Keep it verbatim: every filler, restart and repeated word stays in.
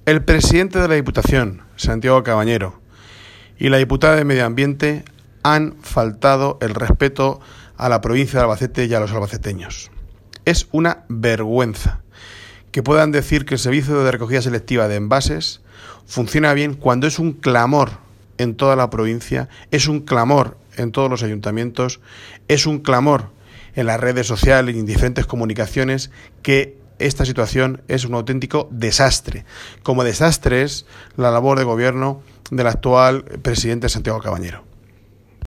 El presidente de la Diputación, Santiago Cabañero, y la diputada de Medio Ambiente han faltado el respeto a la provincia de Albacete y a los albaceteños. Es una vergüenza que puedan decir que el servicio de recogida selectiva de envases funciona bien cuando es un clamor en toda la provincia, es un clamor en todos los ayuntamientos, es un clamor en las redes sociales y en diferentes comunicaciones que esta situación es un auténtico desastre. Como desastre es la labor de gobierno del actual presidente Santiago Cabañero.